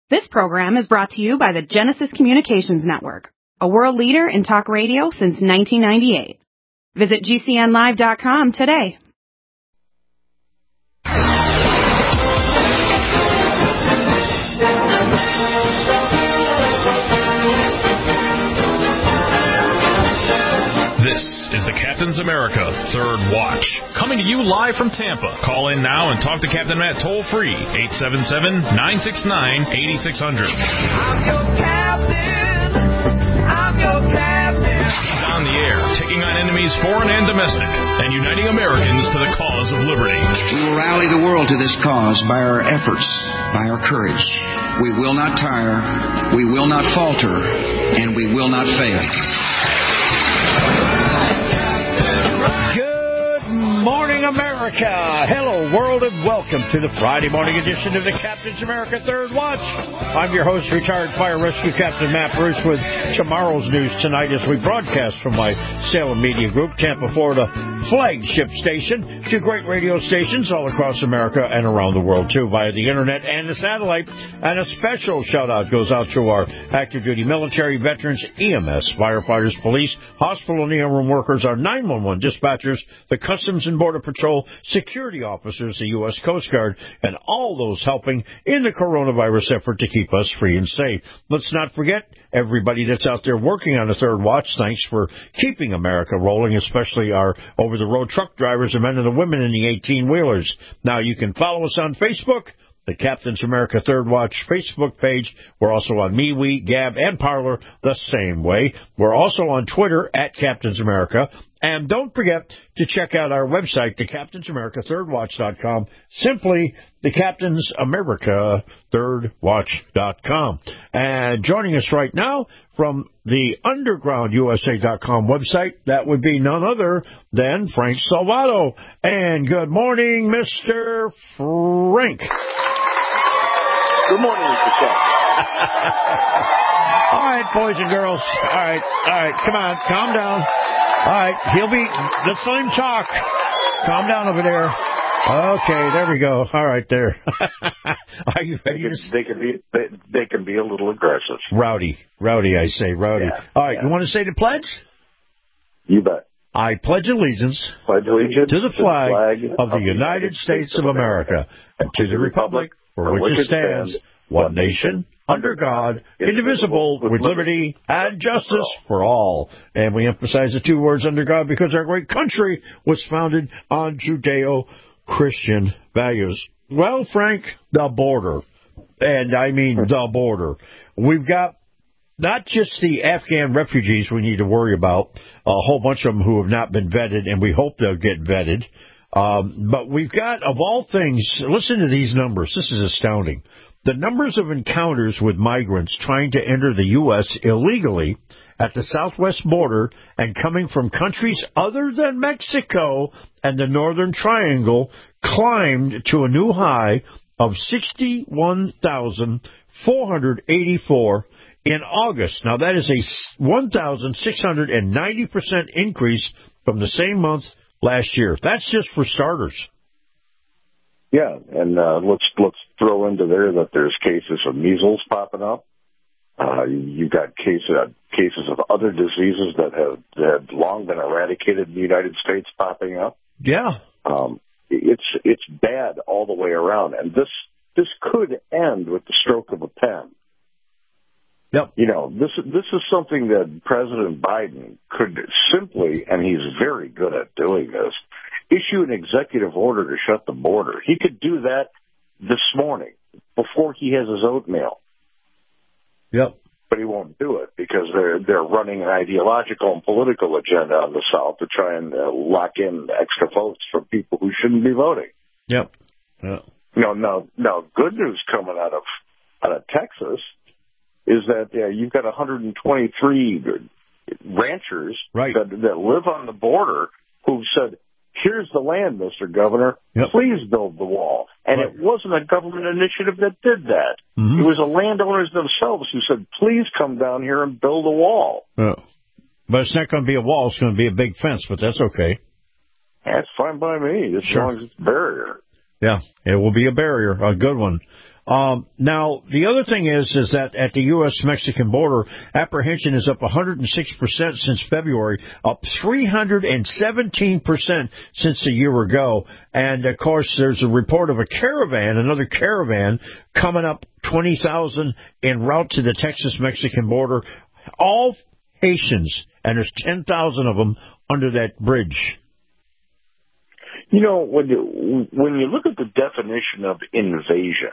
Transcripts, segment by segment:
This program is brought to you by the Genesis Communications Network, a world leader in talk radio since 1998. Visit GCNlive.com today. This is the Captain's America Third Watch, coming to you live from Tampa. Call in now and talk to Captain Matt toll-free, 877-969-8600. I'm your captain. I'm your captain. He's on the air, taking on enemies foreign and domestic, and uniting Americans to the cause of liberty. We will rally the world to this cause by our efforts, by our courage. We will not tire, we will not falter, and we will not fail. Good morning, America. Hello, world, and welcome to the Friday morning edition of the Captain's America Third Watch. I'm your host, retired fire rescue Captain Matt Bruce, with tomorrow's news tonight as we broadcast from my Salem Media Group, Tampa, Florida flagship station, to great radio stations all across America and around the world, too, via the internet and the satellite. And a special shout-out goes out to our active duty military, veterans, EMS, firefighters, police, hospital and ER room workers, our 911 dispatchers, the Customs and Border Patrol, security officers, the U.S. Coast Guard, and all those helping in the coronavirus effort to keep us free and safe. Let's not forget everybody that's out there working on the Third Watch. Thanks for keeping America rolling, especially our over-the-road truck drivers, the men and the women in the 18-wheelers. Now, you can follow us on Facebook, the Captain's America Third Watch Facebook page. We're also on MeWe, Gab, and Parler the same way. We're also on Twitter at Captain's America. And don't forget to check out our website, thecaptainsamericathirdwatch.com. Simply thecaptainsamericathirdwatch.com. And joining us right now from the undergroundusa.com website, that would be none other than Frank Salvato. And good morning, Mr. Frank. Good morning, Mr. Chuck. All right, boys and girls. All right. Come on, calm down. All right, let's let him talk. Calm down over there. Okay, there we go. All right, there. Are you ready? They can be a little aggressive. Rowdy, I say, rowdy. Yeah, all right, You want to say the pledge? You bet. I pledge allegiance to the flag of the United States of America and to the republic for which it stands, one nation, under God, indivisible, with liberty and justice for all. And we emphasize the two words under God because our great country was founded on Judeo-Christian values. Well, Frank, the border, and I mean the border. We've got not just the Afghan refugees we need to worry about, a whole bunch of them who have not been vetted, and we hope they'll get vetted. But we've got, of all things, listen to these numbers. This is astounding. The numbers of encounters with migrants trying to enter the U.S. illegally at the southwest border and coming from countries other than Mexico and the Northern Triangle climbed to a new high of 61,484 in August. Now, that is a 1,690% increase from the same month last year. That's just for starters. Yeah, and let's throw into there that there's cases of measles popping up. You've got cases of other diseases that have long been eradicated in the United States popping up. Yeah, it's bad all the way around, and this could end with the stroke of a pen. Yep. You know, this is something that President Biden could simply, and he's very good at doing this, issue an executive order to shut the border. He could do that this morning before he has his oatmeal. Yep. But he won't do it because they're running an ideological and political agenda on the South to try and lock in extra votes from people who shouldn't be voting. Yep. Yeah. Now, good news coming out of Texas is that you've got 123 ranchers that live on the border who've said, here's the land, Mr. Governor. Yep. Please build the wall. And It wasn't a government initiative that did that. Mm-hmm. It was the landowners themselves who said, please come down here and build a wall. Yeah. But it's not going to be a wall. It's going to be a big fence, but that's okay. That's fine by me, as long as it's a barrier. Yeah, it will be a barrier, a good one. Now, the other thing is that at the U.S.-Mexican border, apprehension is up 106% since February, up 317% since a year ago. And, of course, there's a report of another caravan, coming up 20,000 en route to the Texas-Mexican border, all Haitians, and there's 10,000 of them under that bridge. You know, when you look at the definition of invasion,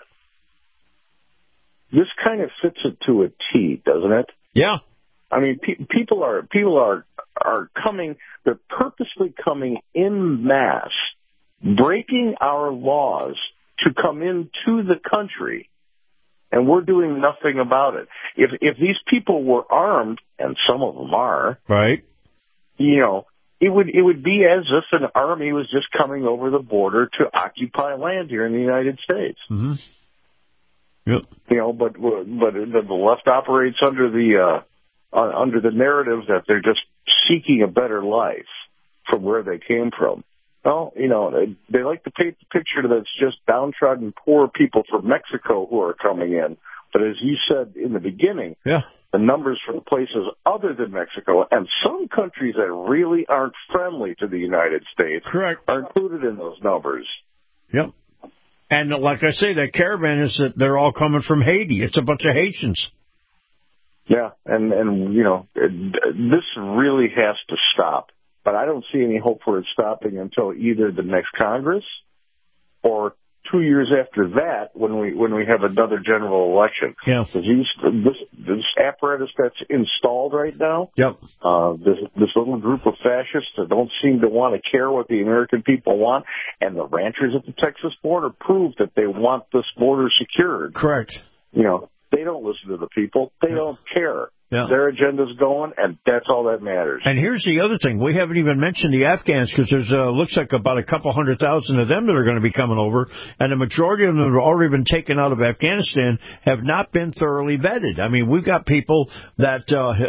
this kind of fits it to a T, doesn't it? Yeah. I mean, people are coming. They're purposely coming en masse, breaking our laws to come into the country, and we're doing nothing about it. If these people were armed, and some of them are, right? You know, it would be as if an army was just coming over the border to occupy land here in the United States. Mm-hmm. Yep. You know, but the left operates under the narrative that they're just seeking a better life from where they came from. Well, you know, they like to paint the picture that it's just downtrodden poor people from Mexico who are coming in. But as you said in the beginning, yeah, the numbers from places other than Mexico and some countries that really aren't friendly to the United States, correct, are included in those numbers. Yep. And like I say, that caravan is that they're all coming from Haiti. It's a bunch of Haitians. Yeah, and you know, this really has to stop. But I don't see any hope for it stopping until either the next Congress or 2 years after that, when we have another general election. Yeah. This apparatus that's installed right now. Yep. This little group of fascists that don't seem to want to care what the American people want, and the ranchers at the Texas border prove that they want this border secured. Correct. You know, they don't listen to the people. They don't care. Yeah. Their agenda's going, and that's all that matters. And here's the other thing. We haven't even mentioned the Afghans, because there's looks like about a couple 100,000 of them that are going to be coming over, and the majority of them have already been taken out of Afghanistan, have not been thoroughly vetted. I mean, we've got people that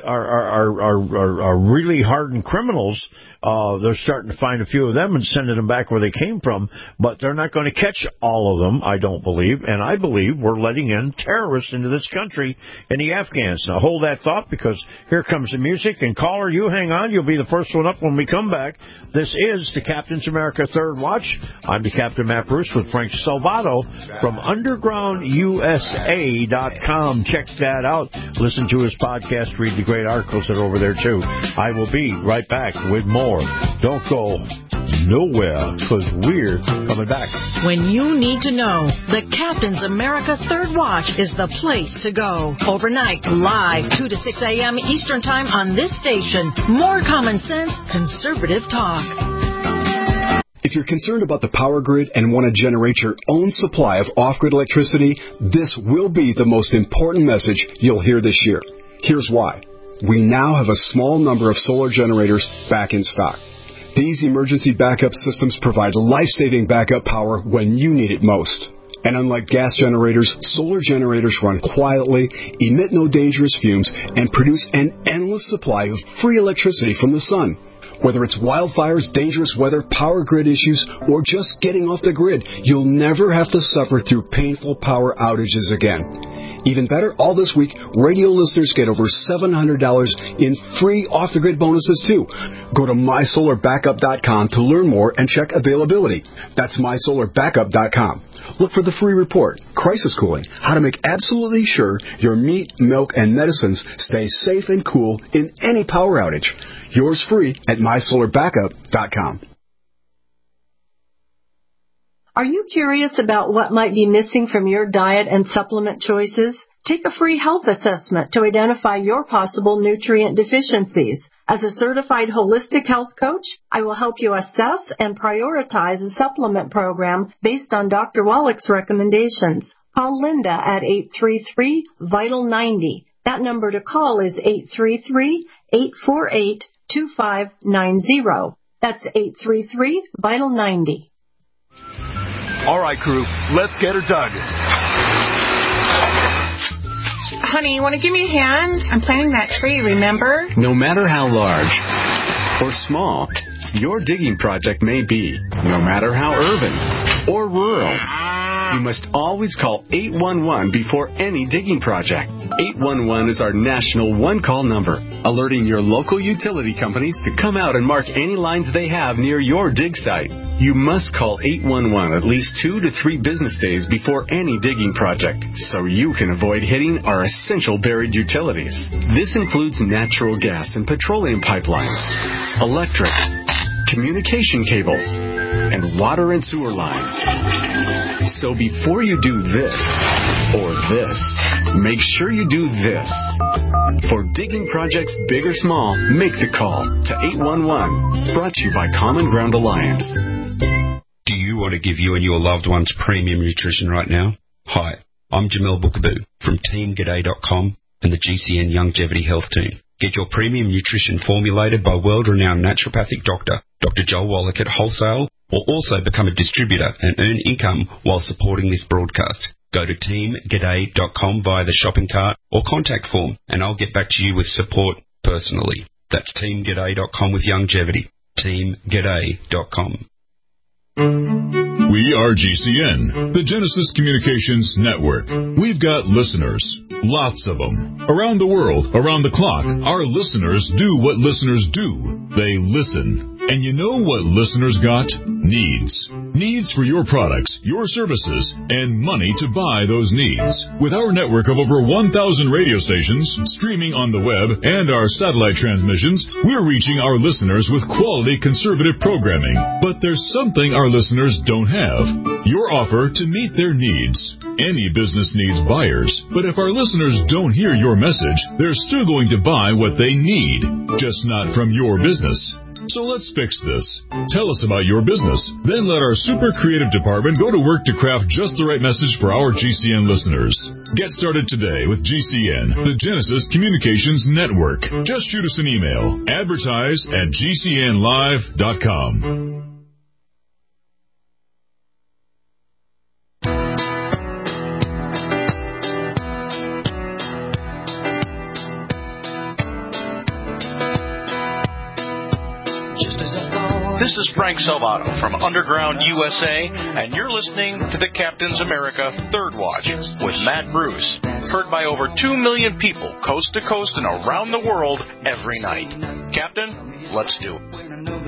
are really hardened criminals. They're starting to find a few of them and sending them back where they came from, but they're not going to catch all of them, I don't believe, and I believe we're letting in terrorists into this country and the Afghans. Now, hold that thought, because here comes the music. And caller, you hang on. You'll be the first one up when we come back. This is the Captain's America Third Watch. I'm the Captain Matt Bruce with Frank Salvato from UndergroundUSA.com. Check that out. Listen to his podcast. Read the great articles that are over there, too. I will be right back with more. Don't go nowhere, because we're coming back. When you need to know, the Captain's America Third Watch is the place to go. Overnight, live, 2 to 6 a.m. Eastern Time on this station. More common sense, conservative talk. If you're concerned about the power grid and want to generate your own supply of off-grid electricity, this will be the most important message you'll hear this year. Here's why. We now have a small number of solar generators back in stock. These emergency backup systems provide life-saving backup power when you need it most. And unlike gas generators, solar generators run quietly, emit no dangerous fumes, and produce an endless supply of free electricity from the sun. Whether it's wildfires, dangerous weather, power grid issues, or just getting off the grid, you'll never have to suffer through painful power outages again. Even better, all this week, radio listeners get over $700 in free off-the-grid bonuses, too. Go to MySolarBackup.com to learn more and check availability. That's MySolarBackup.com. Look for the free report, Crisis Cooling, how to make absolutely sure your meat, milk, and medicines stay safe and cool in any power outage. Yours free at MySolarBackup.com. Are you curious about what might be missing from your diet and supplement choices? Take a free health assessment to identify your possible nutrient deficiencies. As a certified holistic health coach, I will help you assess and prioritize a supplement program based on Dr. Wallach's recommendations. Call Linda at 833-VITAL-90. That number to call is 833-848-2590. That's 833-VITAL-90. All right, crew, let's get her dug. Honey, you want to give me a hand? I'm planting that tree, remember? No matter how large or small your digging project may be, no matter how urban or rural you must always call 811 before any digging project. 811 is our national one-call number, alerting your local utility companies to come out and mark any lines they have near your dig site. You must call 811 at least 2 to 3 business days before any digging project, so you can avoid hitting our essential buried utilities. This includes natural gas and petroleum pipelines, electric, communication cables, and water and sewer lines. So before you do this or this, make sure you do this. For digging projects big or small, make the call to 811. Brought to you by Common Ground Alliance. Do you want to give you and your loved ones premium nutrition right now? Hi, I'm Jamel Bookaboo from TeamGaday.com and the GCN Longevity Health Team. Get your premium nutrition formulated by world-renowned naturopathic doctor, Dr. Joel Wallach at Wholesale, or also become a distributor and earn income while supporting this broadcast. Go to TeamGaday.com via the shopping cart or contact form, and I'll get back to you with support personally. That's TeamGaday.com with longevity. TeamGaday.com. We are GCN, the Genesis Communications Network. We've got listeners, lots of them. Around the world, around the clock, our listeners do what listeners do. They listen. And you know what listeners got? Needs. Needs for your products, your services, and money to buy those needs. With our network of over 1,000 radio stations, streaming on the web, and our satellite transmissions, we're reaching our listeners with quality conservative programming. But there's something our listeners don't have. Your offer to meet their needs. Any business needs buyers, but if our listeners don't hear your message, they're still going to buy what they need, just not from your business. So let's fix this. Tell us about your business. Then let our super creative department go to work to craft just the right message for our GCN listeners. Get started today with GCN, the Genesis Communications Network. Just shoot us an email. Advertise@GCNlive.com. This is Frank Salvato from Underground USA, and you're listening to the Captain's America Third Watch with Matt Bruce, heard by over 2 million people coast to coast and around the world every night. Captain, let's do it.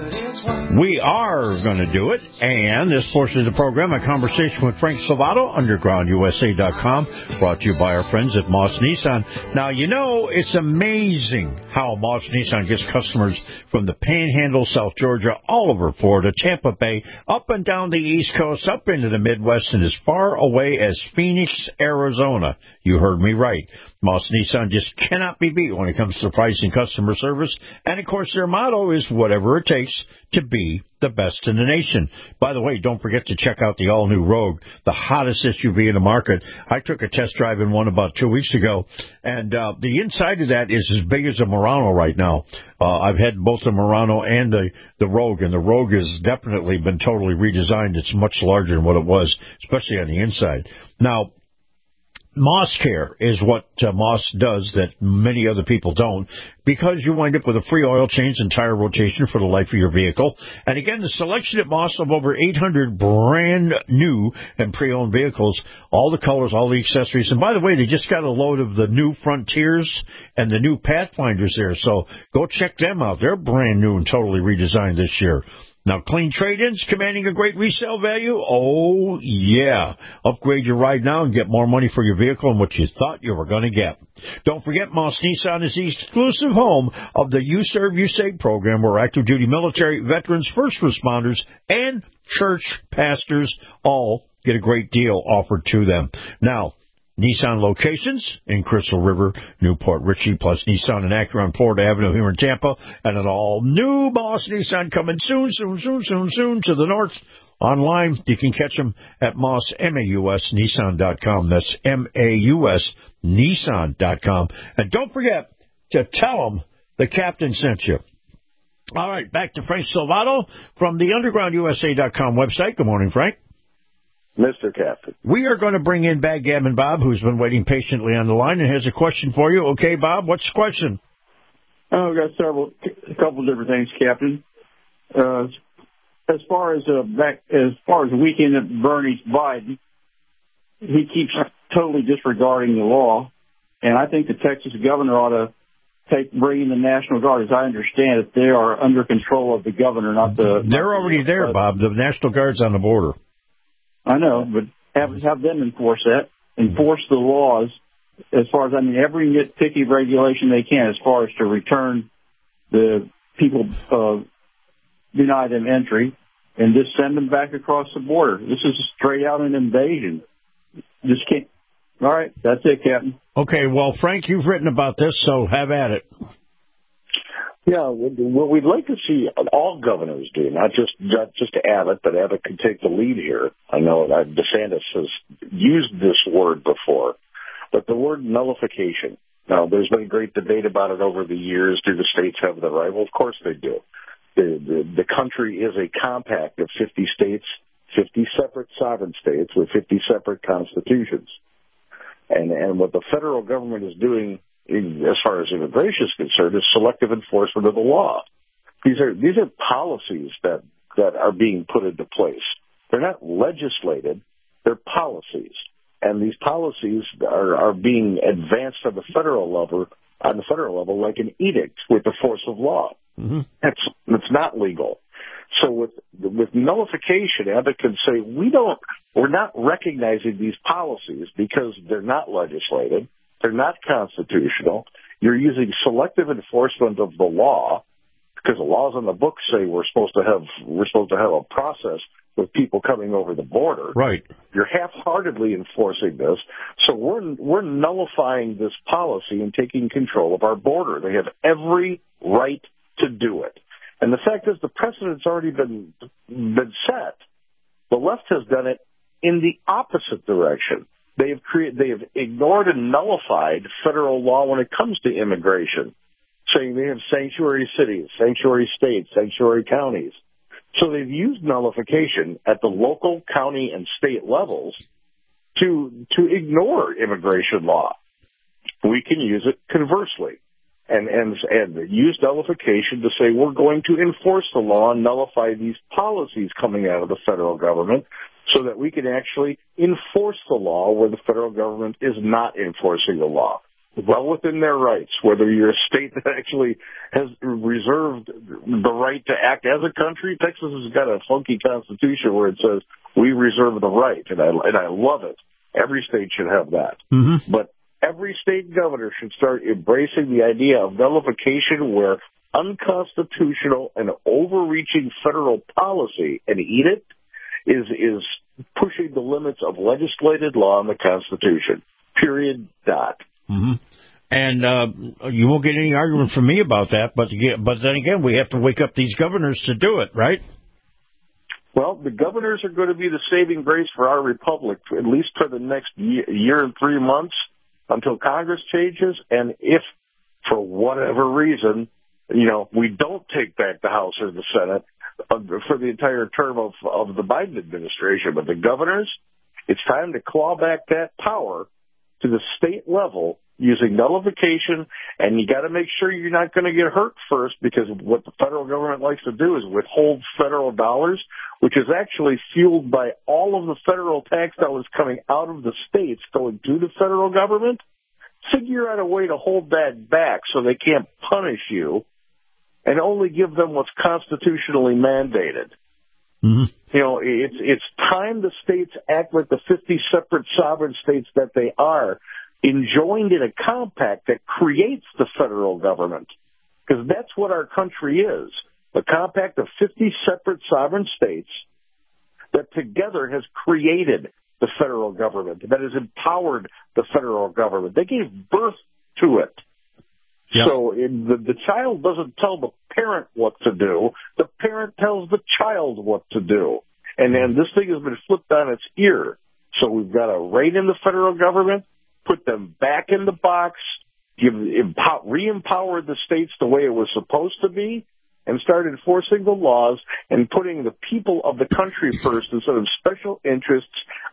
We are going to do it, and this portion of the program, a conversation with Frank Salvato, UndergroundUSA.com, brought to you by our friends at Moss Nissan. Now, you know, it's amazing how Moss Nissan gets customers from the Panhandle, South Georgia, all over Florida, Tampa Bay, up and down the East Coast, up into the Midwest, and as far away as Phoenix, Arizona. You heard me right. Moss Nissan just cannot be beat when it comes to price and customer service. And, of course, their motto is whatever it takes to be the best in the nation. By the way, don't forget to check out the all-new Rogue, the hottest SUV in the market. I took a test drive in one about 2 weeks ago, and the inside of that is as big as a Murano right now. I've had both the Murano and the Rogue, and the Rogue has definitely been totally redesigned. It's much larger than what it was, especially on the inside. Now, Moss Care is what Moss does that many other people don't, because you wind up with a free oil change and tire rotation for the life of your vehicle. And again, the selection at Moss of over 800 brand new and pre-owned vehicles, all the colors, all the accessories. And by the way, they just got a load of the new Frontiers and the new Pathfinders there, so go check them out. They're brand new and totally redesigned this year. Now, clean trade-ins commanding a great resale value? Oh, yeah. Upgrade your ride now and get more money for your vehicle than what you thought you were going to get. Don't forget, Moss Nissan is the exclusive home of the You Serve, You Save program, where active-duty military, veterans, first responders, and church pastors all get a great deal offered to them. Now, Nissan locations in Crystal River, Newport Richey, plus Nissan and Acura on Florida Avenue here in Tampa, and an all-new Moss Nissan coming soon to the north. Online, you can catch them at MAUSNissan.com. That's MAUSNissan.com. And don't forget to tell them the captain sent you. All right, back to Frank Salvato from the UndergroundUSA.com website. Good morning, Frank. Mr. Captain. We are going to bring in Backgammon Bob, who's been waiting patiently on the line and has a question for you. Okay, Bob, what's the question? Oh, I've got a couple of different things, Captain. As far as the weekend of Bernie's Biden, he keeps totally disregarding the law. And I think the Texas governor ought to bring in the National Guard. As I understand it, they are under control of the governor, not the... They're already there, Bob. The National Guard's on the border. I know, but have them enforce that. Enforce the laws as far as, every nitpicky regulation they can as far as to return the people, deny them entry, and just send them back across the border. This is straight out an invasion. Just can't. All right, that's it, Captain. Okay, well, Frank, you've written about this, so have at it. Yeah, what we'd like to see all governors do, not just Abbott, but Abbott could take the lead here. I know that DeSantis has used this word before, but the word nullification. Now, there's been great debate about it over the years. Do the states have the right? Well, of course they do. The country is a compact of 50 states, 50 separate sovereign states with 50 separate constitutions. And what the federal government is doing, as far as immigration is concerned, is selective enforcement of the law. These are policies that are being put into place. They're not legislated; they're policies, and these policies are being advanced on the federal level like an edict with the force of law. Mm-hmm. It's not legal. So with nullification, Abbott can say we're not recognizing these policies because they're not legislated, they're not constitutional. You're using selective enforcement of the law because the laws on the books say we're supposed to have a process with people coming over the border. Right. You're half-heartedly enforcing this, so we're nullifying this policy and taking control of our border. They have every right to do it. And the fact is, the precedent's already been set. The left has done it in the opposite direction. They have ignored and nullified federal law when it comes to immigration, saying they have sanctuary cities, sanctuary states, sanctuary counties. So they've used nullification at the local, county, and state levels to ignore immigration law. We can use it conversely. And use nullification to say we're going to enforce the law and nullify these policies coming out of the federal government so that we can actually enforce the law where the federal government is not enforcing the law. Well within their rights, whether you're a state that actually has reserved the right to act as a country. Texas has got a funky constitution where it says we reserve the right, and I love it. Every state should have that. Mm-hmm. But every state governor should start embracing the idea of nullification where unconstitutional and overreaching federal policy and edict is pushing the limits of legislated law and the Constitution. Period. Dot. Mm-hmm. And you won't get any argument from me about that, but then again, we have to wake up these governors to do it, right? Well, the governors are going to be the saving grace for our republic, at least for the next year and 3 months, until Congress changes, and if, for whatever reason, we don't take back the House or the Senate for the entire term of the Biden administration, but the governors, it's time to claw back that power to the state level using nullification, and you got to make sure you're not going to get hurt first, because what the federal government likes to do is withhold federal dollars, which is actually fueled by all of the federal tax dollars coming out of the states going to the federal government. Figure out a way to hold that back so they can't punish you and only give them what's constitutionally mandated. Mm-hmm. It's time the states act like the 50 separate sovereign states that they are, enjoined in a compact that creates the federal government. Because that's what our country is. A compact of 50 separate sovereign states that together has created the federal government, that has empowered the federal government. They gave birth to it. Yep. So the child doesn't tell the parent what to do. The parent tells the child what to do. And this thing has been flipped on its ear. So we've got to rein in the federal government, put them back in the box, re-empower the states the way it was supposed to be, and start enforcing the laws and putting the people of the country first instead of special interests,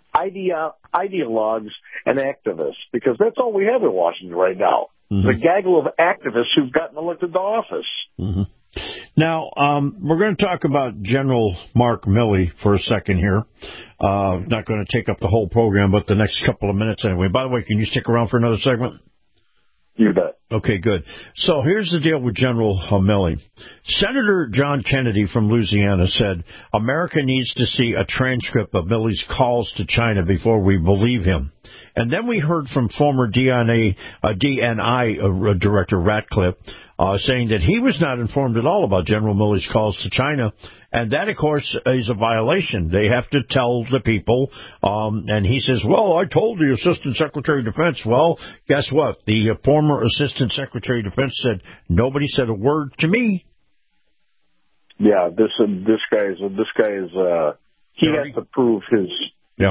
ideologues, and activists. Because that's all we have in Washington right now. Mm-hmm. The gaggle of activists who've gotten elected to office. Mm-hmm. Now, we're going to talk about General Mark Milley for a second here. Not going to take up the whole program, but the next couple of minutes anyway. By the way, can you stick around for another segment? You bet. Okay, good. So here's the deal with General Milley. Senator John Kennedy from Louisiana said, America needs to see a transcript of Milley's calls to China before we believe him. And then we heard from former DNI Director Ratcliffe saying that he was not informed at all about General Milley's calls to China. And that, of course, is a violation. They have to tell the people. And he says, well, I told the Assistant Secretary of Defense. Well, guess what? The former Assistant Secretary of Defense said, nobody said a word to me. Yeah, this guy is he has to prove his. Yeah.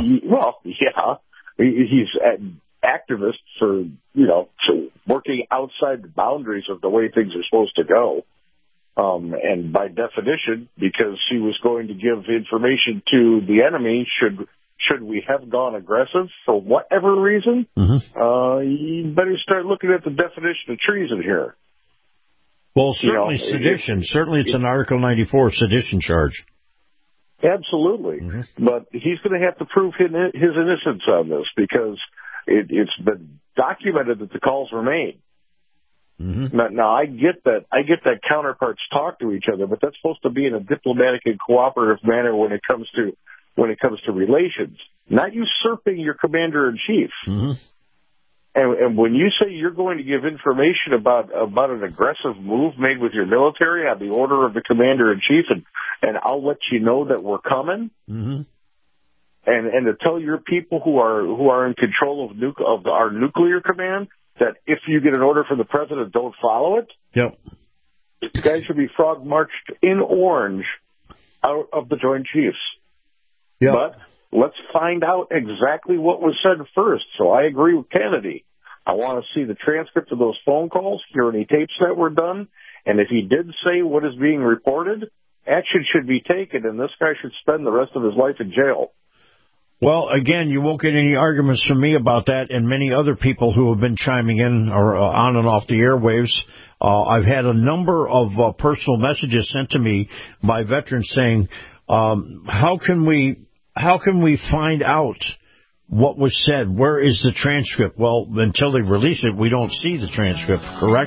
He's an activist for working outside the boundaries of the way things are supposed to go. And by definition, because he was going to give information to the enemy, should we have gone aggressive for whatever reason, you better start looking at the definition of treason here. Well, certainly sedition. Certainly it's an Article 94 sedition charge. Absolutely. But he's going to have to prove his innocence on this because it's been documented that the calls were made. Now, I get that counterparts talk to each other, but that's supposed to be in a diplomatic and cooperative manner when it comes to relations, not usurping your commander-in-chief. And when you say you're going to give information about an aggressive move made with your military on the order of the commander-in-chief, and I'll let you know that we're coming, and to tell your people who are in control of our nuclear command that if you get an order from the president, don't follow it. Yep. The guys should be frog marched in orange out of the Joint Chiefs. Yep. But let's find out exactly what was said first. So I agree with Kennedy. I want to see the transcript of those phone calls, hear any tapes that were done, and if he did say what is being reported, action should be taken, and this guy should spend the rest of his life in jail. Well, again, you won't get any arguments from me about that and many other people who have been chiming in or on and off the airwaves. I've had a number of personal messages sent to me by veterans saying, how can we find out what was said? Where is the transcript? Well, until they release it, we don't see the transcript, correct?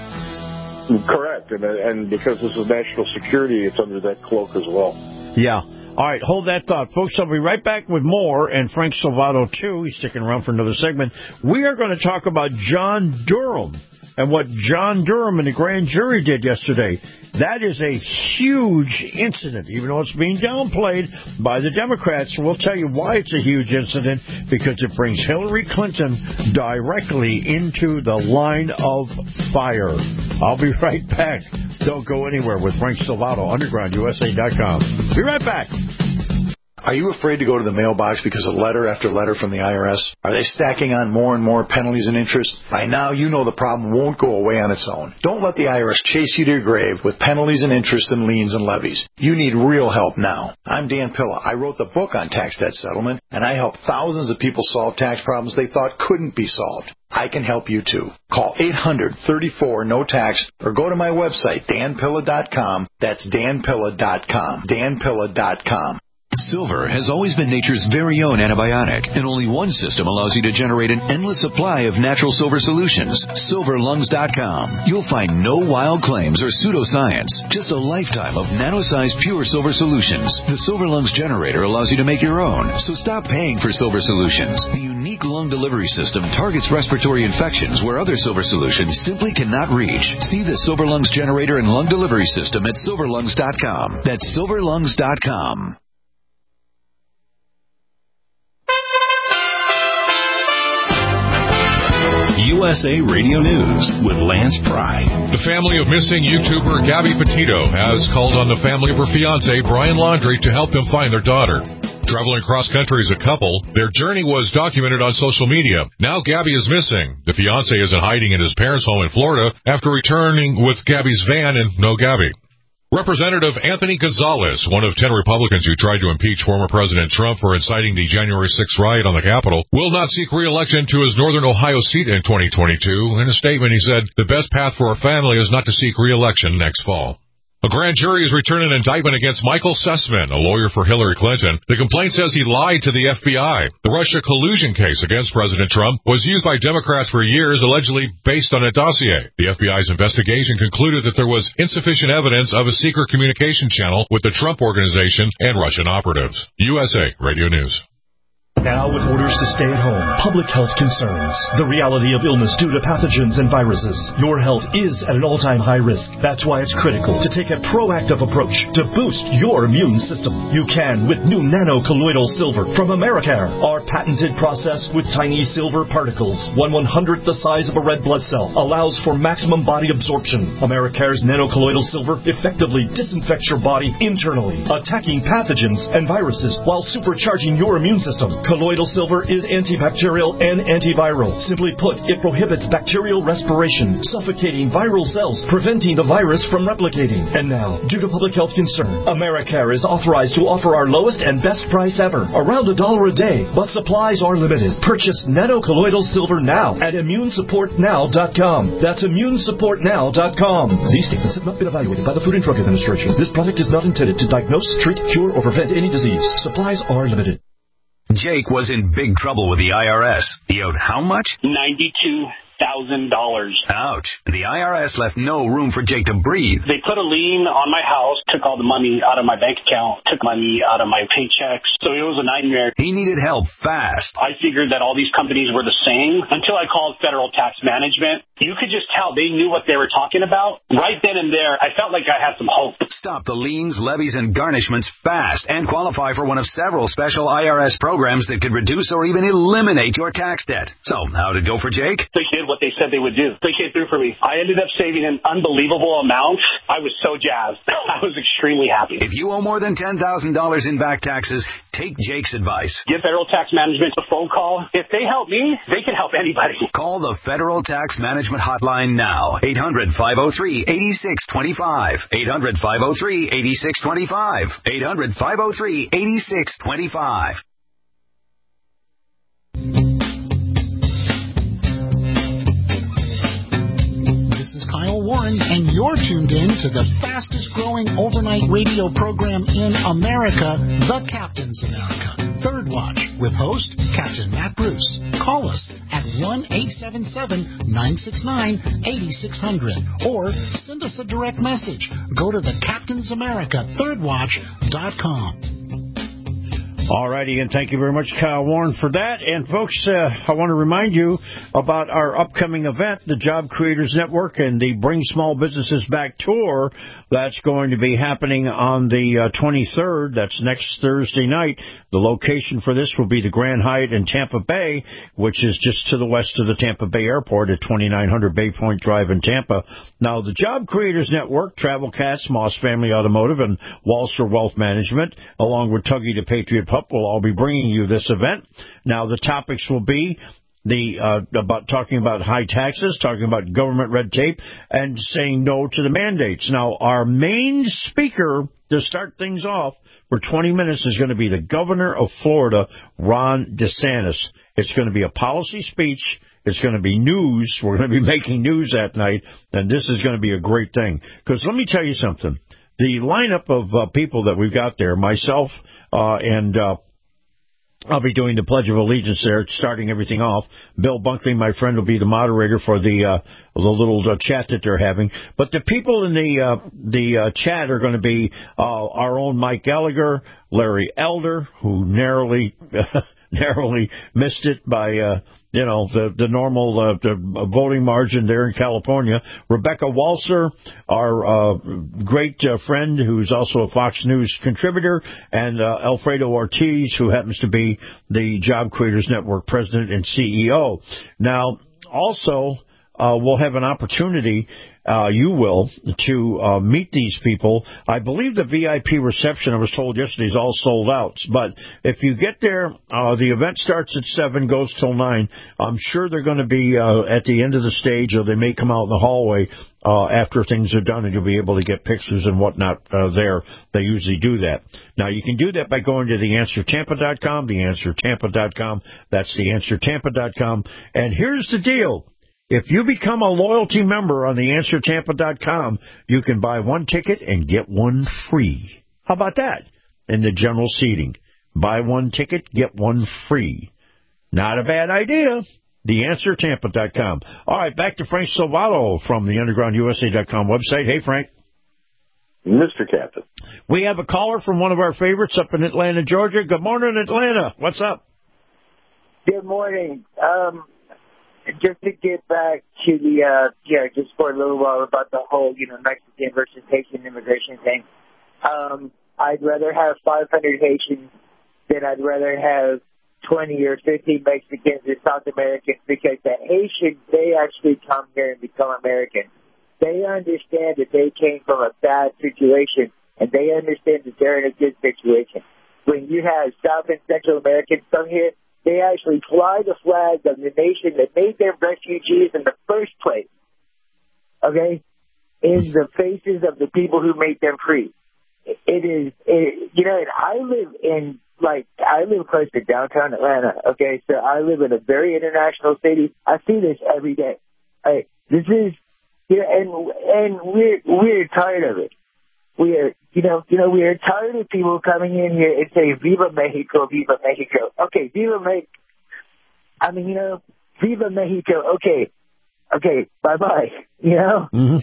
Correct. And because this is national security, it's under that cloak as well. Yeah. All right, hold that thought. Folks, I'll be right back with more, and Frank Salvato, too. He's sticking around for another segment. We are going to talk about John Durham and what John Durham and the grand jury did yesterday. That is a huge incident, even though it's being downplayed by the Democrats. We'll tell you why it's a huge incident, because it brings Hillary Clinton directly into the line of fire. I'll be right back. Don't go anywhere with Frank Salvato, UndergroundUSA.com. Be right back. Are you afraid to go to the mailbox because of letter after letter from the IRS? Are they stacking on more and more penalties and interest? By now, you know the problem won't go away on its own. Don't let the IRS chase you to your grave with penalties and interest and liens and levies. You need real help now. I'm Dan Pilla. I wrote the book on tax debt settlement, and I help thousands of people solve tax problems they thought couldn't be solved. I can help you too. Call 800-34-NO-TAX or go to my website, danpilla.com. That's danpilla.com. danpilla.com. Silver has always been nature's very own antibiotic, and only one system allows you to generate an endless supply of natural silver solutions. SilverLungs.com. You'll find no wild claims or pseudoscience, just a lifetime of nano-sized pure silver solutions. The Silver Lungs generator allows you to make your own, so stop paying for silver solutions. The unique lung delivery system targets respiratory infections where other silver solutions simply cannot reach. See the Silver Lungs generator and lung delivery system at SilverLungs.com. That's SilverLungs.com. USA Radio News with Lance Pry. The family of missing YouTuber Gabby Petito has called on the family of her fiancé, Brian Laundrie, to help them find their daughter. Traveling cross country as a couple, their journey was documented on social media. Now Gabby is missing. The fiancé is in hiding in his parents' home in Florida after returning with Gabby's van and no Gabby. Representative Anthony Gonzalez, one of 10 Republicans who tried to impeach former President Trump for inciting the January 6th riot on the Capitol, will not seek re-election to his northern Ohio seat in 2022. In a statement, he said, "The best path for our family is not to seek re-election next fall." A grand jury has returned an indictment against Michael Sussman, a lawyer for Hillary Clinton. The complaint says he lied to the FBI. The Russia collusion case against President Trump was used by Democrats for years, allegedly based on a dossier. The FBI's investigation concluded that there was insufficient evidence of a secret communication channel with the Trump Organization and Russian operatives. USA Radio News. Now, with orders to stay at home, public health concerns, the reality of illness due to pathogens and viruses, your health is at an all-time high risk. That's why it's critical to take a proactive approach to boost your immune system. You can with new nano-colloidal silver from Americare. Our patented process with tiny silver particles, 1/100th the size of a red blood cell, allows for maximum body absorption. Americare's nano-colloidal silver effectively disinfects your body internally, attacking pathogens and viruses while supercharging your immune system. Colloidal silver is antibacterial and antiviral. Simply put, it prohibits bacterial respiration, suffocating viral cells, preventing the virus from replicating. And now, due to public health concern, Americare is authorized to offer our lowest and best price ever, around $1 a day, but supplies are limited. Purchase nano-colloidal silver now at immunesupportnow.com. That's immunesupportnow.com. These statements have not been evaluated by the Food and Drug Administration. This product is not intended to diagnose, treat, cure, or prevent any disease. Supplies are limited. Jake was in big trouble with the IRS. He owed how much? $92,000. Ouch. The IRS left no room for Jake to breathe. They put a lien on my house, took all the money out of my bank account, took money out of my paychecks. So it was a nightmare. He needed help fast. I figured that all these companies were the same until I called Federal Tax Management. You could just tell they knew what they were talking about. Right then and there, I felt like I had some hope. Stop the liens, levies, and garnishments fast and qualify for one of several special IRS programs that could reduce or even eliminate your tax debt. So, how did it go for Jake? They did what they said they would do. They came through for me. I ended up saving an unbelievable amount. I was so jazzed. I was extremely happy. If you owe more than $10,000 in back taxes, take Jake's advice. Give Federal Tax Management a phone call. If they help me, they can help anybody. Call the Federal Tax Management hotline now. 800-503-8625. 800-503-8625. 800-503-8625. This is Kyle Warren, and you're tuned in to the fastest-growing overnight radio program in America, The Captain's America, Third Watch, with host Captain Matt Bruce. Call us at 1-877-969-8600 or send us a direct message. Go to thecaptainsamerica3rdwatch.com. All righty, and thank you very much, Kyle Warren, for that. And, folks, I want to remind you about our upcoming event, the Job Creators Network and the Bring Small Businesses Back Tour. That's going to be happening on the 23rd. That's next Thursday night. The location for this will be the Grand Hyatt in Tampa Bay, which is just to the west of the Tampa Bay Airport at 2900 Bay Point Drive in Tampa. Now, the Job Creators Network, Travelcast, Moss Family Automotive, and Walser Wealth Management, along with Tuggy the Patriot Pup, will all be bringing you this event. Now, the topics will be about talking about high taxes, talking about government red tape, and saying no to the mandates. Now, our main speaker to start things off for 20 minutes is going to be the governor of Florida, Ron DeSantis. It's going to be a policy speech. It's going to be news. We're going to be making news that night, and this is going to be a great thing. Because let me tell you something. The lineup of people that we've got there, myself and I'll be doing the Pledge of Allegiance there, starting everything off. Bill Bunkley, my friend, will be the moderator for the little chat that they're having. But the people in the chat are going to be our own Mike Gallagher, Larry Elder, who narrowly missed it by the normal voting margin there in California. Rebecca Walser, our great friend who's also a Fox News contributor, and Alfredo Ortiz, who happens to be the Job Creators Network president and CEO. Now, also, we'll have an opportunity, you will, to meet these people. I believe the VIP reception, I was told yesterday, is all sold out. But if you get there, the event starts at 7, goes till 9. I'm sure they're going to be at the end of the stage, or they may come out in the hallway after things are done, and you'll be able to get pictures and whatnot there. They usually do that. Now, you can do that by going to theanswertampa.com, theanswertampa.com. That's theanswertampa.com. And here's the deal. If you become a loyalty member on theanswertampa.com, you can buy one ticket and get one free. How about that? In the general seating. Buy one ticket, get one free. Not a bad idea. TheAnswerTampa.com. All right, back to Frank Salvato from the UndergroundUSA.com website. Hey, Frank. Mr. Captain. We have a caller from one of our favorites up in Atlanta, Georgia. Good morning, Atlanta. What's up? Good morning. Just to get back to the, just for a little while about the whole, Mexican versus Haitian immigration thing. I'd rather have 500 Haitians than I'd rather have 20 or 50 Mexicans or South Americans, because the Haitians, they actually come here and become Americans. They understand that they came from a bad situation, and they understand that they're in a good situation. When you have South and Central Americans come here, they actually fly the flag of the nation that made them refugees in the first place, okay, in the faces of the people who made them free. And I live close to downtown Atlanta, okay, so I live in a very international city. I see this every day. This is, and we're tired of it. We are, we are tired of people coming in here and saying, Viva Mexico, Viva Mexico. Okay, Viva Mexico, okay, bye-bye, Mm-hmm.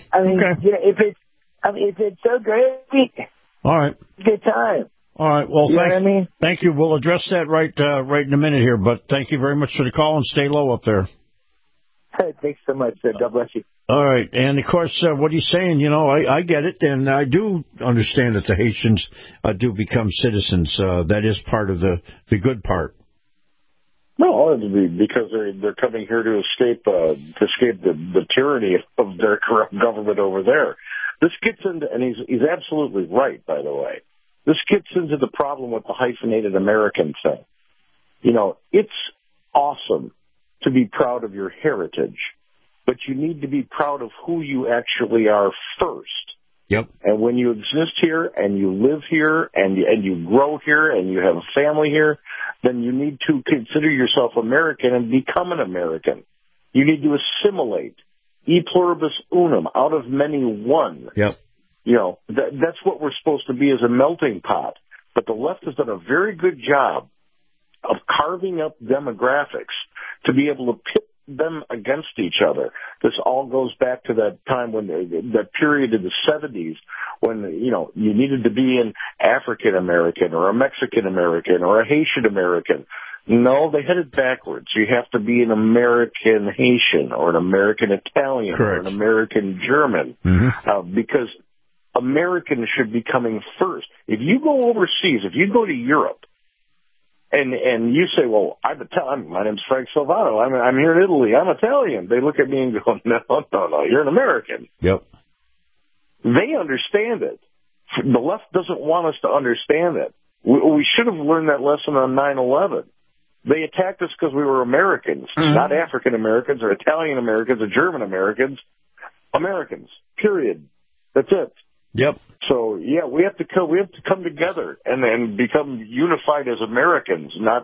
If it's so great, all right, good time. All right, well, thank you. We'll address that right in a minute here, but thank you very much for the call, and stay low up there. Thanks so much. God bless you. All right, and of course, what he's saying, I get it, and I do understand that the Haitians do become citizens. That is part of the good part. No, because they're coming here to escape the tyranny of their corrupt government over there. This gets into, and he's absolutely right, by the way. This gets into the problem with the hyphenated American thing. It's awesome to be proud of your heritage, but you need to be proud of who you actually are first. Yep. And when you exist here and you live here and you grow here and you have a family here, then you need to consider yourself American and become an American. You need to assimilate. E pluribus unum, out of many one. Yep. That's what we're supposed to be, as a melting pot. But the left has done a very good job of carving up demographics to be able to pit them against each other. This all goes back to that time when that period in the 70s when, you needed to be an African American or a Mexican American or a Haitian American. No, they had it backwards. You have to be an American Haitian or an American Italian. Correct. Or an American German. Mm-hmm. Because Americans should be coming first. If you go overseas, if you go to Europe, and you say, well, I'm Italian, my name's Frank Salvato, I'm here in Italy, I'm Italian. They look at me and go, no, you're an American. Yep. They understand it. The left doesn't want us to understand it. We should have learned that lesson on 9/11. They attacked us because we were Americans, not African Americans or Italian Americans or German Americans. Americans, period. That's it. Yep. So yeah, we have to come together and become unified as Americans, not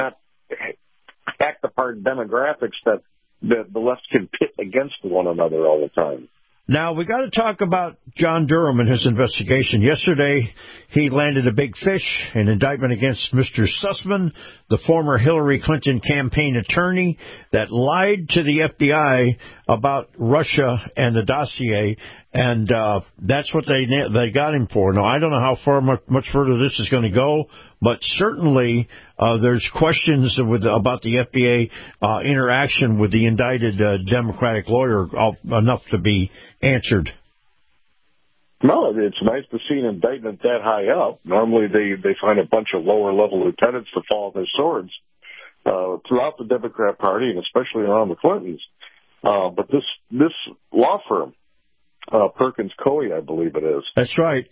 act apart demographics that the left can pit against one another all the time. Now, we got to talk about John Durham and his investigation. Yesterday, he landed a big fish, an indictment against Mr. Sussman, the former Hillary Clinton campaign attorney that lied to the FBI about Russia and the dossier, and that's what they got him for. Now, I don't know how far much further this is going to go, but certainly there's questions about the FBI interaction with the indicted Democratic lawyer enough to be answered. No, it's nice to see an indictment that high up. Normally they find a bunch of lower-level lieutenants to fall on their swords throughout the Democrat Party, and especially around the Clintons. But this law firm, Perkins Coie, I believe it is. That's right.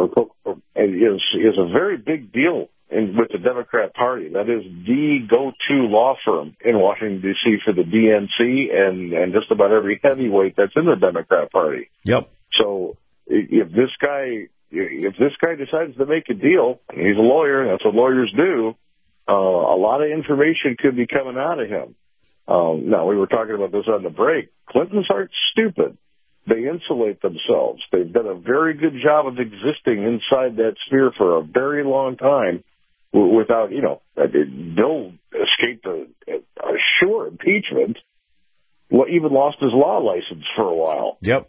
Is a very big deal with the Democrat Party. That is the go-to law firm in Washington, D.C. for the DNC and just about every heavyweight that's in the Democrat Party. Yep. So if this guy decides to make a deal, and he's a lawyer, and that's what lawyers do, a lot of information could be coming out of him. Now, we were talking about this on the break. Clintons aren't stupid. They insulate themselves. They've done a very good job of existing inside that sphere for a very long time without, Bill escaped a sure impeachment. Even lost his law license for a while. Yep.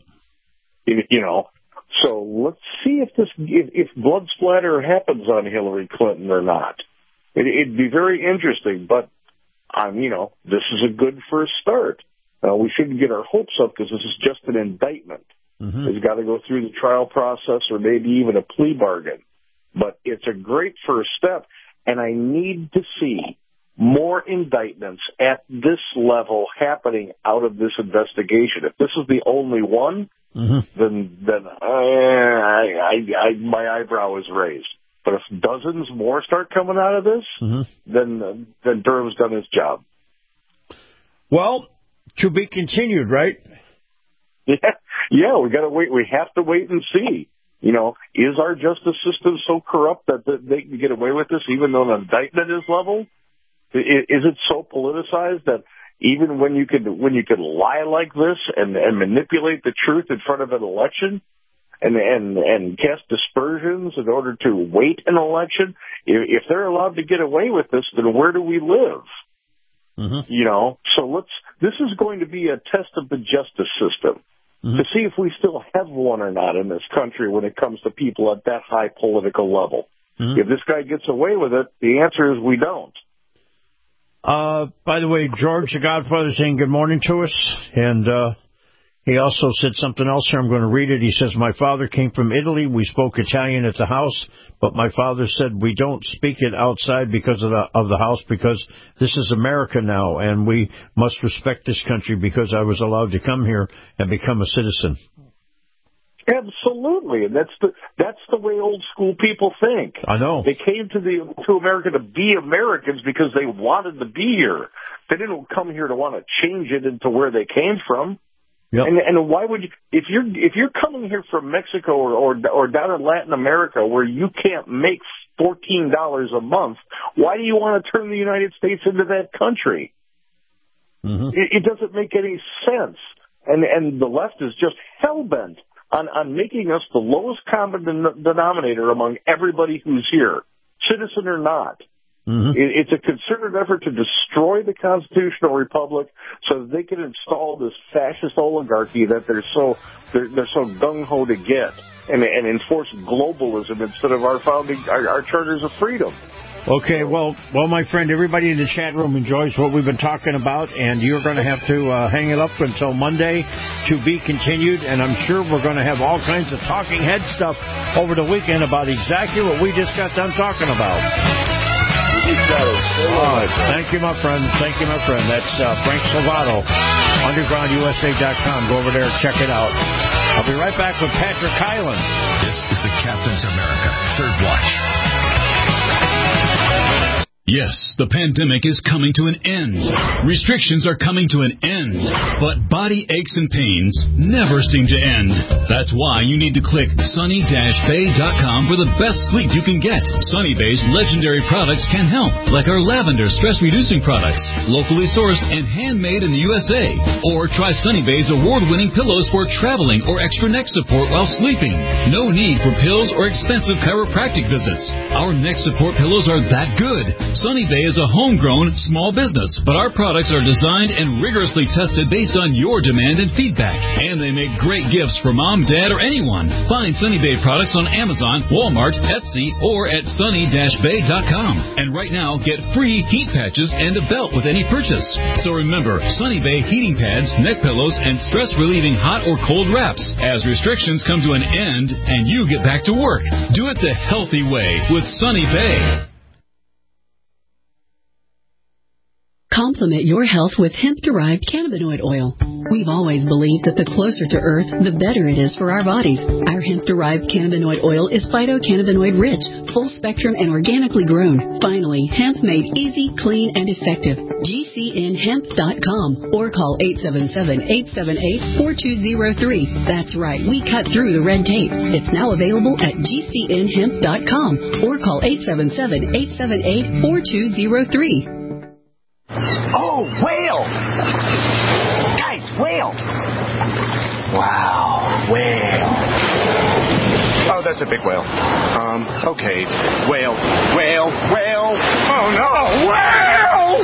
So let's see if blood splatter happens on Hillary Clinton or not. It'd be very interesting, but this is a good first start. We shouldn't get our hopes up because this is just an indictment. Mm-hmm. It's got to go through the trial process or maybe even a plea bargain. But it's a great first step, and I need to see more indictments at this level happening out of this investigation. If this is the only one, then my eyebrow is raised. But if dozens more start coming out of this, then Durham's done his job. Well, to be continued, right? Yeah, we got to wait. We have to wait and see. Is our justice system so corrupt that they can get away with this, even though an indictment is leveled? Is it so politicized that even when you could lie like this and manipulate the truth in front of an election and cast dispersions in order to wait an election, if they're allowed to get away with this, then where do we live? So this is going to be a test of the justice system to see if we still have one or not in this country when it comes to people at that high political level. If this guy gets away with it, the answer is we don't. By the way, George, the Godfather, saying good morning to us, and he also said something else here. I'm going to read it. He says, my father came from Italy. We spoke Italian at the house, but my father said we don't speak it outside because of the house, because this is America now, and we must respect this country because I was allowed to come here and become a citizen. Absolutely, and that's the way old school people think. I know. They came to America to be Americans because they wanted to be here. They didn't come here to want to change it into where they came from. Yep. And why would you, if you're coming here from Mexico or down in Latin America where you can't make $14 a month, why do you want to turn the United States into that country? It doesn't make any sense. And the left is just hell-bent on making us the lowest common denominator among everybody who's here, citizen or not. It's a concerted effort to destroy the constitutional republic so that they can install this fascist oligarchy that they're so gung-ho to get and enforce globalism instead of our charters of freedom. Okay, well, my friend, everybody in the chat room enjoys what we've been talking about, and you're going to have to hang it up until Monday to be continued, and I'm sure we're going to have all kinds of talking head stuff over the weekend about exactly what we just got done talking about. All right. Thank you, my friend. That's Frank Salvato, UndergroundUSA.com. Go over there and check it out. I'll be right back with Patrick Hyland. This is the Captain's America Third Watch. Yes, the pandemic is coming to an end. Restrictions are coming to an end. But body aches and pains never seem to end. That's why you need to click sunny-bay.com for the best sleep you can get. Sunny Bay's legendary products can help, like our lavender stress-reducing products, locally sourced and handmade in the USA. Or try Sunny Bay's award-winning pillows for traveling or extra neck support while sleeping. No need for pills or expensive chiropractic visits. Our neck support pillows are that good. Sunny Bay is a homegrown small business, but our products are designed and rigorously tested based on your demand and feedback. And they make great gifts for mom, dad, or anyone. Find Sunny Bay products on Amazon, Walmart, Etsy, or at sunny-bay.com. And right now, get free heat patches and a belt with any purchase. So remember, Sunny Bay heating pads, neck pillows, and stress-relieving hot or cold wraps. As restrictions come to an end and you get back to work, do it the healthy way with Sunny Bay. Complement your health with hemp-derived cannabinoid oil. We've always believed that the closer to Earth, the better it is for our bodies. Our hemp-derived cannabinoid oil is phytocannabinoid-rich, full-spectrum, and organically grown. Finally, hemp made easy, clean, and effective. GCNhemp.com or call 877-878-4203. That's right, we cut through the red tape. It's now available at GCNhemp.com or call 877-878-4203. Oh, whale! Wow, whale. Oh, that's a big whale. Okay. Whale. Oh, no, whale!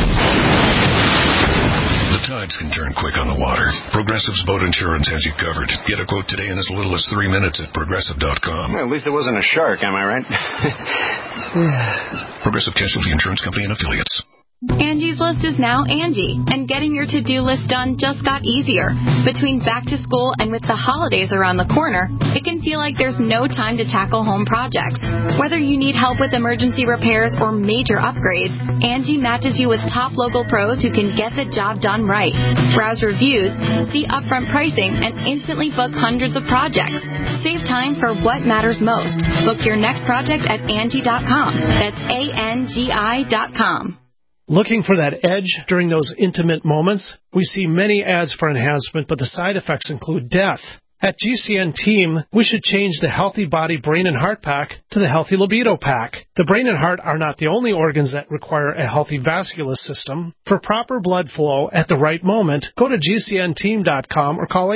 The tides can turn quick on the water. Progressive's boat insurance has you covered. Get a quote today in as little as 3 minutes at Progressive.com. Well, at least it wasn't a shark, am I right? Progressive Casualty Insurance Company and Affiliates. Angie's List is now Angie, and getting your to-do list done just got easier. Between back to school and with the holidays around the corner, it can feel like there's no time to tackle home projects. Whether you need help with emergency repairs or major upgrades, Angie matches you with top local pros who can get the job done right. Browse reviews, see upfront pricing, and instantly book hundreds of projects. Save time for what matters most. Book your next project at Angie.com. That's ANGI.com. Looking for that edge during those intimate moments? We see many ads for enhancement, but the side effects include death. At GCN Team, we should change the Healthy Body Brain and Heart Pack to the Healthy Libido Pack. The brain and heart are not the only organs that require a healthy vascular system. For proper blood flow at the right moment, go to GCNteam.com or call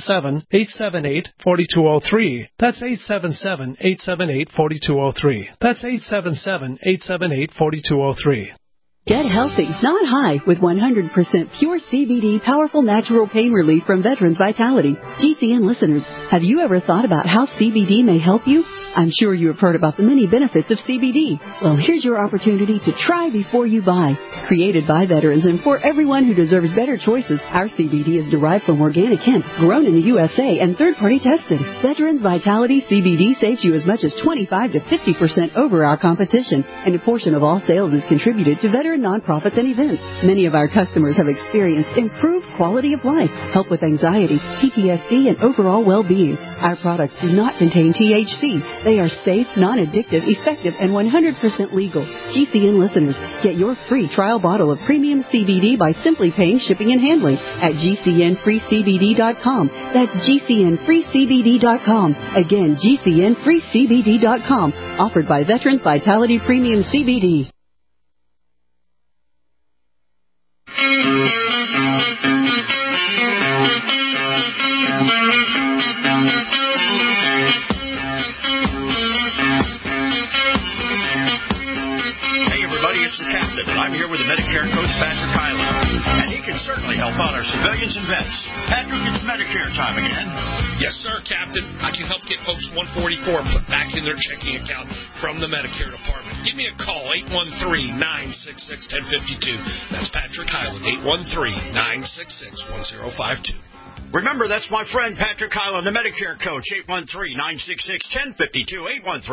877-878-4203. That's 877-878-4203. That's 877-878-4203. Get healthy, not high, with 100% pure CBD powerful natural pain relief from Veterans Vitality. GCN listeners, have you ever thought about how CBD may help you? I'm sure you have heard about the many benefits of CBD. Well, here's your opportunity to try before you buy. Created by veterans and for everyone who deserves better choices, our CBD is derived from organic hemp, grown in the USA and third-party tested. Veterans Vitality CBD saves you as much as 25 to 50% over our competition, and a portion of all sales is contributed to veteran nonprofits and events. Many of our customers have experienced improved quality of life, help with anxiety, PTSD, and overall well-being. Our products do not contain THC. They are safe, non-addictive, effective, and 100% legal. GCN listeners, get your free trial bottle of premium CBD by simply paying shipping and handling at GCNFreeCBD.com. That's GCNFreeCBD.com. Again, GCNFreeCBD.com. Offered by Veterans Vitality Premium CBD. I'm here with the Medicare coach, Patrick Hyland, and he can certainly help out our civilians and vets. Patrick, it's Medicare time again. Yes, sir, Captain. I can help get folks 144 put back in their checking account from the Medicare department. Give me a call, 813-966-1052. That's Patrick Hyland, 813-966-1052. Remember, that's my friend Patrick Hyland, the Medicare coach, 813-966-1052,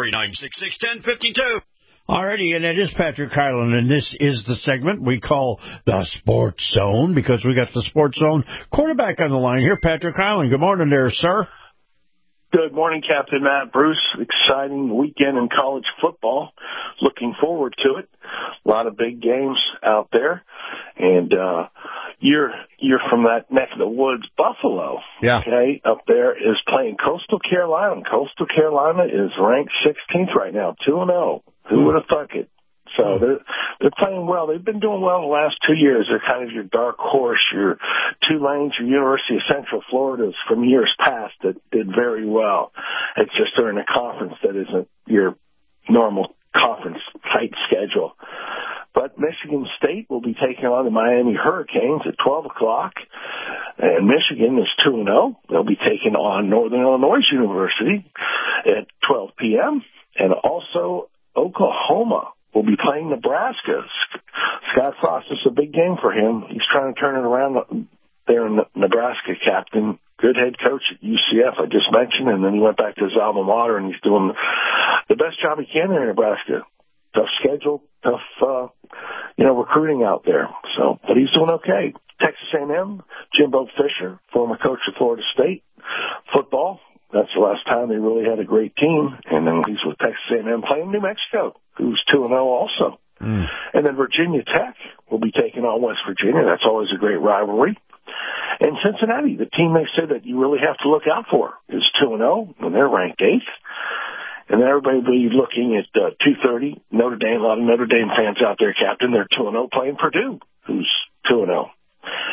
813-966-1052. Alrighty, and it is Patrick Hyland, and this is the segment we call the Sports Zone, because we got the Sports Zone quarterback on the line here, Patrick Hyland. Good morning there, sir. Good morning, Captain Matt Bruce. Exciting weekend in college football. Looking forward to it. A lot of big games out there, and you're from that neck of the woods, Buffalo. Yeah. Okay, up there is playing Coastal Carolina. And Coastal Carolina is ranked 16th right now, 2-0. Who would have thunk it? So they're playing well. They've been doing well the last 2 years. They're kind of your dark horse, your Tulane, your University of Central Florida from years past that did very well. It's just they're in a conference that isn't your normal conference tight schedule. But Michigan State will be taking on the Miami Hurricanes at 12 o'clock. And Michigan is 2-0. They'll be taking on Northern Illinois University at 12 p.m. And also Oklahoma will be playing Nebraska. Scott Frost is a big game for him. He's trying to turn it around there in Nebraska, Captain. Good head coach at UCF, I just mentioned, and then he went back to his alma mater, and he's doing the best job he can there in Nebraska. Tough schedule, tough, recruiting out there. So, but he's doing okay. Texas A&M, Jimbo Fisher, former coach of Florida State. Football, that's the last time they really had a great team. And then he's with Texas A&M playing New Mexico, who's 2-0 also. And then Virginia Tech will be taking on West Virginia. That's always a great rivalry. And Cincinnati, the team they say that you really have to look out for, is 2-0, and they're ranked 8th. And then everybody will be looking at 2:30, Notre Dame. A lot of Notre Dame fans out there, Captain. They're 2-0 playing Purdue, who's 2-0.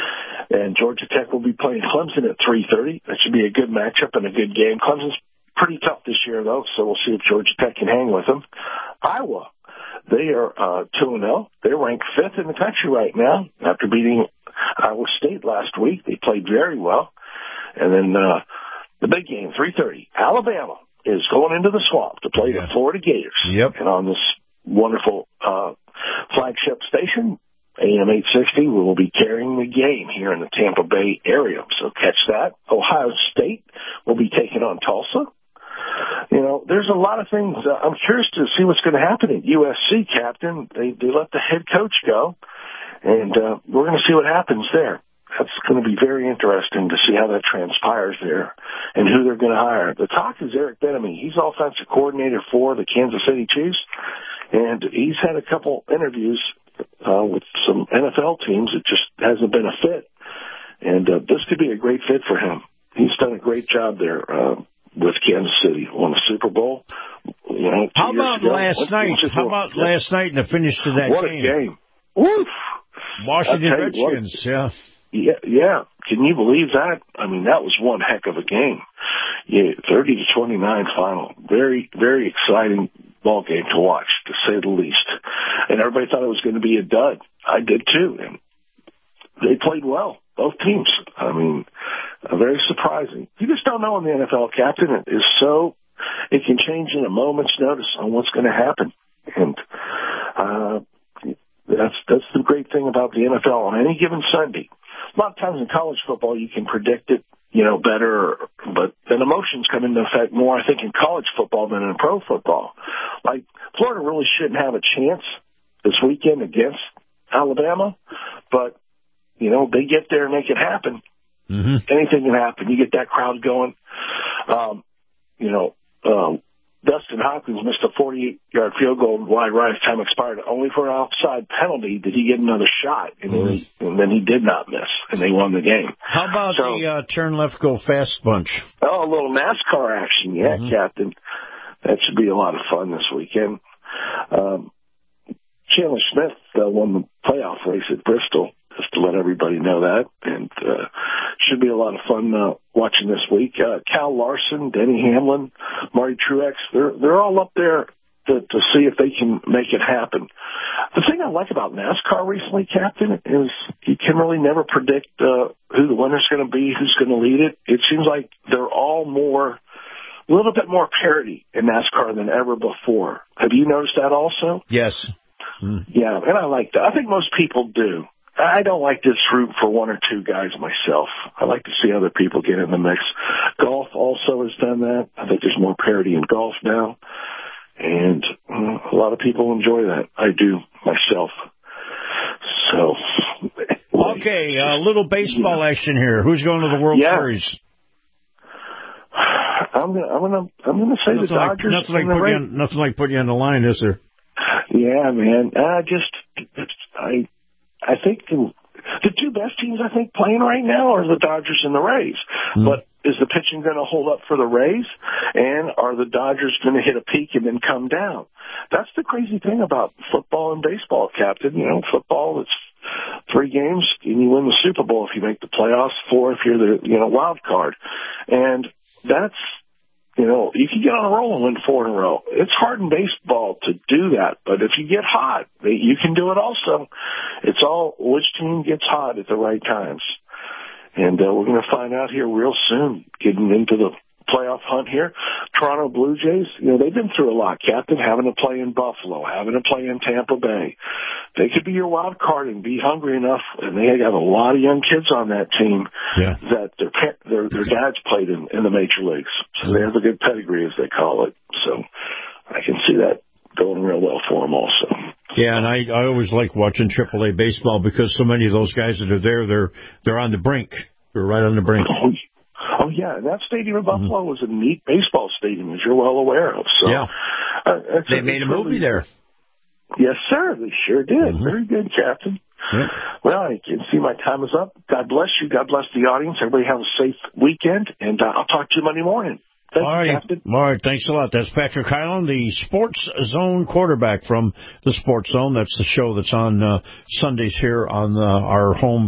And Georgia Tech will be playing Clemson at 3:30. That should be a good matchup and a good game. Clemson's pretty tough this year, though, so we'll see if Georgia Tech can hang with them. Iowa, they are 2-0. They're ranked 5th in the country right now after beating Iowa State last week. They played very well. And then the big game, 3:30. Alabama is going into the Swamp to play the Florida Gators. Yep. And on this wonderful flagship station, AM 860, we will be carrying the game here in the Tampa Bay area. So catch that. Ohio State will be taking on Tulsa. You know, there's a lot of things. I'm curious to see what's going to happen at USC, Captain. They let the head coach go, and we're going to see what happens there. That's going to be very interesting to see how that transpires there and who they're going to hire. The talk is Eric Bieniemy. He's offensive coordinator for the Kansas City Chiefs, and he's had a couple interviews with some NFL teams. It just hasn't been a fit, and this could be a great fit for him. He's done a great job there with Kansas City. Won the Super Bowl. You know, How about last night? How about last night and the finish to that game? What a game! Woof! Washington Redskins, yeah. Yeah. Can you believe that? I mean, that was one heck of a game. Yeah, 30-29 final. Very, very exciting ball game to watch, to say the least. And everybody thought it was going to be a dud. I did too. And they played well, both teams. I mean, very surprising. You just don't know in the NFL, Captain. It is so, it can change in a moment's notice on what's going to happen. And that's the great thing about the NFL on any given Sunday. A lot of times in college football, you can predict it, you know, better, but then emotions come into effect more, I think, in college football than in pro football. Like, Florida really shouldn't have a chance this weekend against Alabama, but, you know, they get there and make it happen. Mm-hmm. Anything can happen. You get that crowd going. Dustin Hopkins missed a 48-yard field goal wide right as time expired. Only for an offside penalty did he get another shot, and then he did not miss, and they won the game. How about the turn left, go fast bunch? Oh, a little NASCAR action, yeah, Captain. That should be a lot of fun this weekend. Chandler Smith won the playoff race at Bristol, just to let everybody know that, and should be a lot of fun watching this week. Cal Larson, Denny Hamlin, Marty Truex, they're all up there to see if they can make it happen. The thing I like about NASCAR recently, Captain, is you can really never predict who the winner's going to be, who's going to lead it. It seems like they're all a little bit more parity in NASCAR than ever before. Have you noticed that also? Yes. Yeah, and I like that. I think most people do. I don't like this route for one or two guys myself. I like to see other people get in the mix. Golf also has done that. I think there's more parity in golf now. And a lot of people enjoy that. I do myself. So. Okay, a little baseball action here. Who's going to the World Series? I'm gonna say the Dodgers. Nothing like putting you on the line, is there? Yeah, man. I think the two best teams, I think, playing right now are the Dodgers and the Rays. But is the pitching going to hold up for the Rays? And are the Dodgers going to hit a peak and then come down? That's the crazy thing about football and baseball, Captain. You know, football, it's 3 games and you win the Super Bowl if you make the playoffs, 4 if you're the, wild card. And that's, you can get on a roll and win 4 in a row. It's hard in baseball to do that, but if you get hot, you can do it also. It's all which team gets hot at the right times. And we're going to find out here real soon, getting into the playoff hunt here. Toronto Blue Jays, they've been through a lot, Captain, having to play in Buffalo, having to play in Tampa Bay. They could be your wild card and be hungry enough, and they got a lot of young kids on that team that their dads played in the major leagues. So they have a good pedigree, as they call it. So I can see that going real well for them also. Yeah, and I always like watching AAA baseball because so many of those guys that are there, they're on the brink. They're right on the brink. Oh, yeah, and that stadium in Buffalo was a neat baseball stadium, as you're well aware of. So, yeah. They made a movie there. Yes, sir, they sure did. Very good, Captain. Yeah. Well, I can see my time is up. God bless you. God bless the audience. Everybody have a safe weekend, and I'll talk to you Monday morning. Thank you, Captain. All right, thanks a lot. That's Patrick Hyland, the Sports Zone quarterback from the Sports Zone. That's the show that's on Sundays here on our home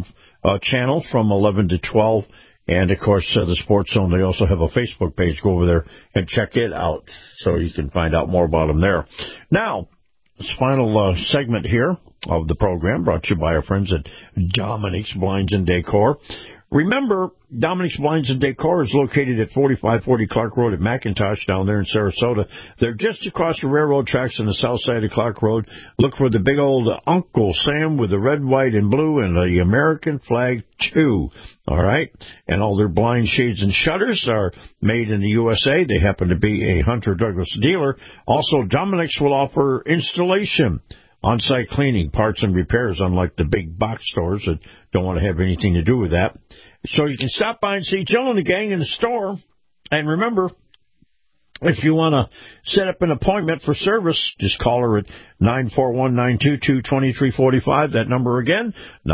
channel from 11 to 12. And, of course, the Sports Zone, they also have a Facebook page. Go over there and check it out so you can find out more about them there. Now, this final segment here of the program brought to you by our friends at Dominic's Blinds and Decor. Remember, Dominic's Blinds and Decor is located at 4540 Clark Road at McIntosh down there in Sarasota. They're just across the railroad tracks on the south side of Clark Road. Look for the big old Uncle Sam with the red, white, and blue and the American flag, too. All right? And all their blind shades and shutters are made in the USA. They happen to be a Hunter Douglas dealer. Also, Dominic's will offer installation, on-site cleaning, parts and repairs, unlike the big box stores that don't want to have anything to do with that. So you can stop by and see Jill and the gang in the store. And remember, if you want to set up an appointment for service, just call her at 941-922-2345. That number again,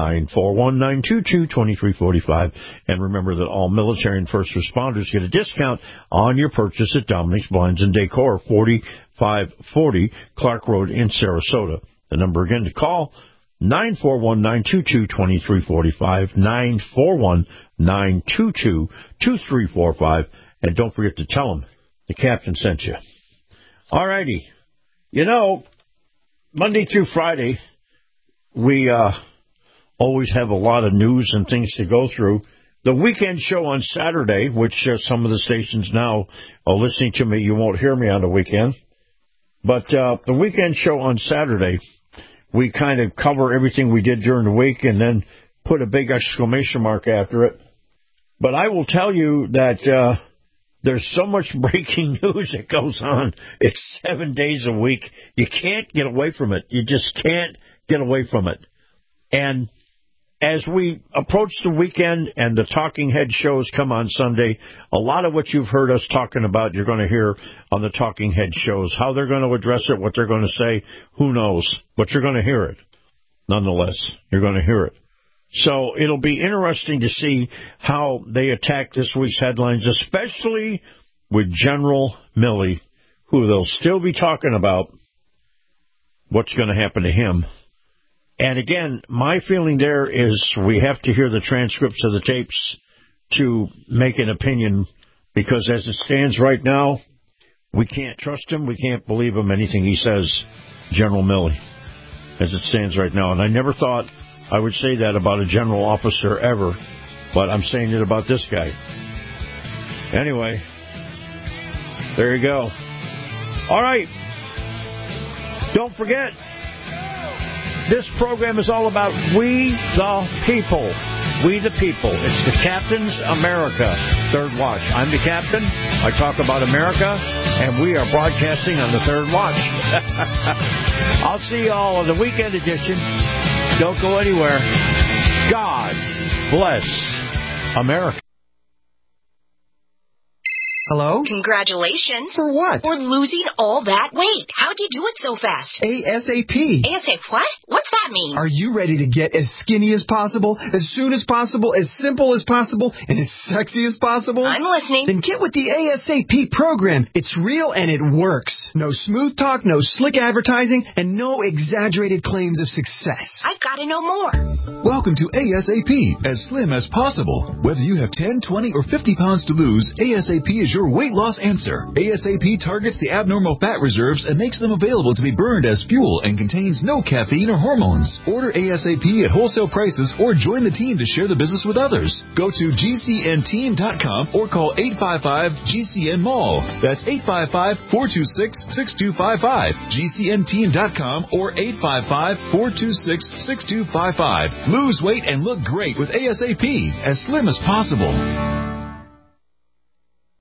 941-922-2345. And remember that all military and first responders get a discount on your purchase at Dominic's Blinds and Decor, 4540 Clark Road in Sarasota. The number again to call, 941-922-2345, 941-922-2345. And don't forget to tell them the captain sent you. All righty. You know, Monday through Friday, we always have a lot of news and things to go through. The weekend show on Saturday, which some of the stations now are listening to me, you won't hear me on the weekend. But the weekend show on Saturday, we kind of cover everything we did during the week and then put a big exclamation mark after it. But I will tell you that there's so much breaking news that goes on. It's 7 days a week. You can't get away from it. You just can't get away from it. And as we approach the weekend and the Talking Head shows come on Sunday, a lot of what you've heard us talking about, you're going to hear on the Talking Head shows. How they're going to address it, what they're going to say, who knows? But you're going to hear it. Nonetheless, you're going to hear it. So it'll be interesting to see how they attack this week's headlines, especially with General Milley, who they'll still be talking about what's going to happen to him. And again, my feeling there is we have to hear the transcripts of the tapes to make an opinion, because as it stands right now, we can't trust him. We can't believe him, anything he says, General Milley, as it stands right now. And I never thought I would say that about a general officer ever, but I'm saying it about this guy. Anyway, there you go. All right. Don't forget, this program is all about we the people. We the people. It's the Captain's America Third Watch. I'm the captain. I talk about America, and we are broadcasting on the Third Watch. I'll see you all on the weekend edition. Don't go anywhere. God bless America. Hello? Congratulations. For what? For losing all that weight. How'd you do it so fast? ASAP. ASAP what? What's that mean? Are you ready to get as skinny as possible, as soon as possible, as simple as possible, and as sexy as possible? I'm listening. Then get with the ASAP program. It's real and it works. No smooth talk, no slick advertising, and no exaggerated claims of success. I've got to know more. Welcome to ASAP, as slim as possible. Whether you have 10, 20, or 50 pounds to lose, ASAP is your weight loss answer. ASAP targets the abnormal fat reserves and makes them available to be burned as fuel and contains no caffeine or hormones. Order ASAP at wholesale prices or join the team to share the business with others. Go to GCNteam.com or call 855-GCN-MALL. That's 855-426-6255. GCNteam.com or 855-426-6255. Lose weight and look great with ASAP, as slim as possible.